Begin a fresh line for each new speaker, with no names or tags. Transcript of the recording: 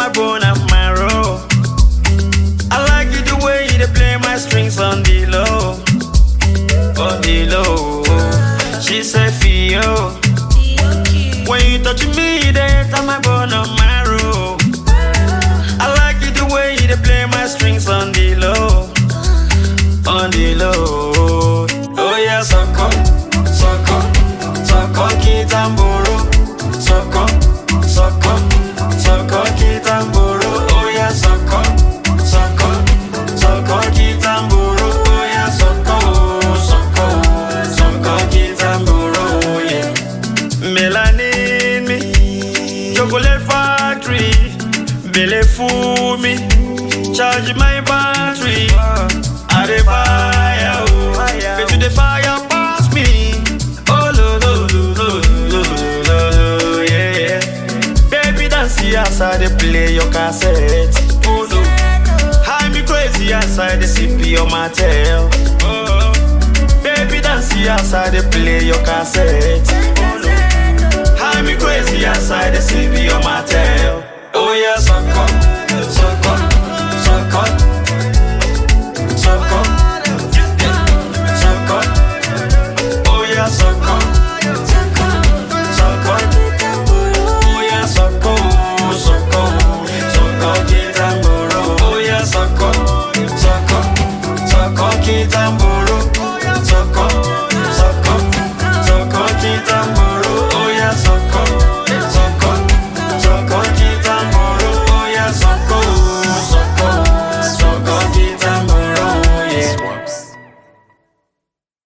my bone and marrow. I like it the way you dey play my strings on the low, on the low. She said, "Fio, when you touch me, they enter my bone and marrow." I like it the way you dey play my strings on the low, on the low. Oh yeah, soko, soko, soko kitamboro, soko, soko, soko kitamboro. Oh yeah, soko, soko, soko kitamboro. Oh yeah, soko, soko, soko kitamboro. Yeah, melanin me, chocolate factory, belle fool me, charge my battery. I dey fire, oh, get to the fire pass me. Oh lo lo lo lo lo lo lo, yeah yeah. Baby dance as I dey play your cassette. Oh no, high me crazy as I dey sip your Mattel. Oh, baby dance as I dey play your cassette. Oh no, high me crazy as I dey sip your Mattel. Oh yeah, suck suck suck. Soko, soko, oh yeah, soko, soko, soko, oh yeah, soko, soko, soko kitamboro, oh yeah, soko, soko, soko kitamboro.